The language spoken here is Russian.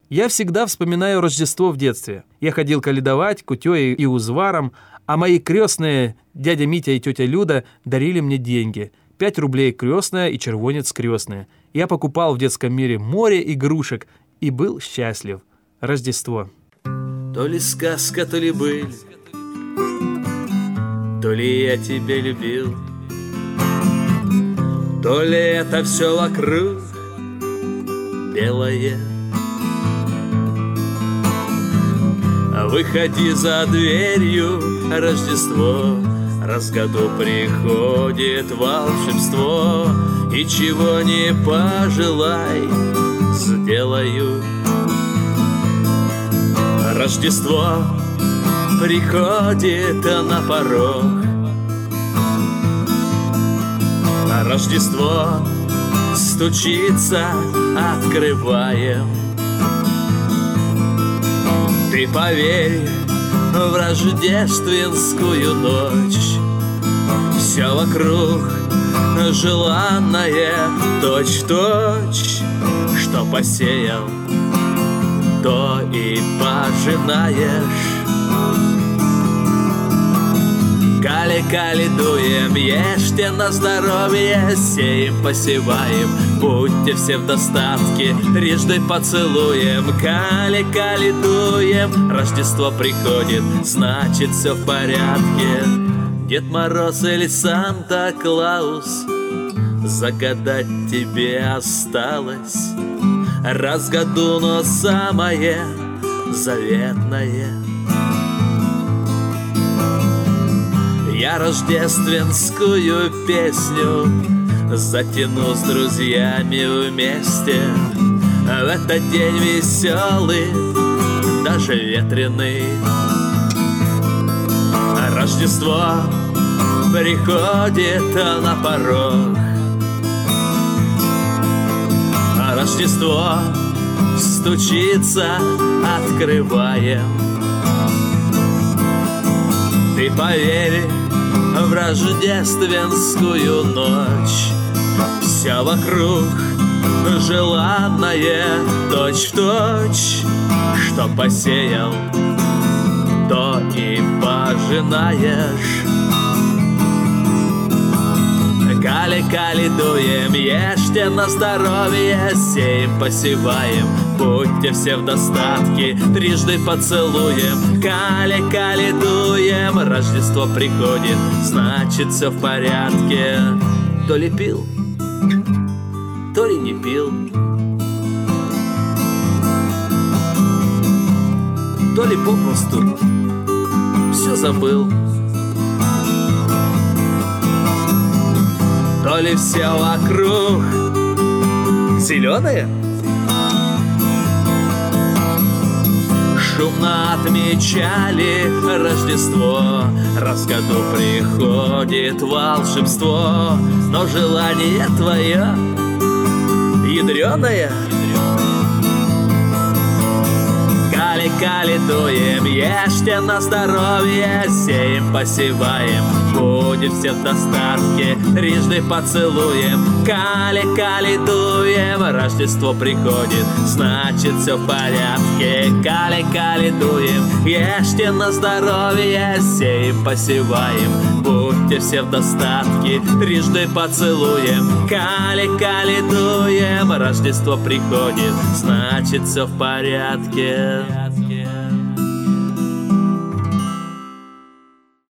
Я всегда вспоминаю Рождество в детстве. Я ходил каледовать кутёй и узваром, а мои крестные, дядя Митя и тетя Люда, дарили мне деньги. 5 рублей крестная и червонец крестная. Я покупал в детском мире море игрушек и был счастлив. Рождество. То ли сказка, то ли быль, то ли я тебя любил, то ли это все вокруг белое. Выходи за дверью, Рождество, раз в году приходит волшебство, и чего не пожелай, сделаю. Рождество приходит на порог, Рождество стучится, открываем. Ты поверь в рождественскую ночь, все вокруг желанное, точь-в-точь, что посеял, то и пожинаешь. Кали-кали дуем, ешьте на здоровье, сеем, посеваем, будьте все в достатке, трижды поцелуем. Кали-кали дуем, Рождество приходит, значит все в порядке. Дед Мороз или Санта-Клаус, загадать тебе осталось раз в году, но самое заветное. Я рождественскую песню затяну с друзьями вместе. В этот день веселый, даже ветреный, Рождество приходит на порог. Рождество стучится, открываем. Ты поверь в рождественскую ночь, все вокруг желанное, точь-в-точь, что посеял, то и пожинаешь. Кали-кали дуем, ешьте на здоровье, сеем, посеваем, будьте все в достатке, трижды поцелуем. Кали-кали дуем, Рождество приходит, значит все в порядке. То ли пил, то ли не пил, то ли попросту все забыл, то ли все вокруг зеленое. Шумно отмечали Рождество, раз в году приходит волшебство, но желание твое ядреное. Кали-кали дуем, ешьте на здоровье, сеем, посеваем, будем все в достатке, трижды поцелуем. Кали-кали дуем, Рождество приходит, значит все в порядке. Кали-кали дуем, ешьте на здоровье, сеем, посеваем, будьте все в достатке, трижды поцелуем. Кали-кали дуем, Рождество приходит, значит все в порядке.